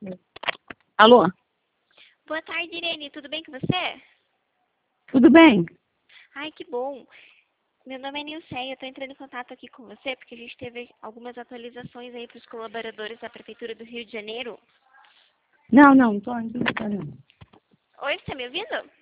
Alô? Boa tarde, Irene. Tudo bem com você? Tudo bem? Ai, que bom. Meu nome é Nilceia. Eu estou entrando em contato aqui com você porque a gente teve algumas atualizações aí para os colaboradores da Prefeitura do Rio de Janeiro. Não tô não. Oi, você está me ouvindo?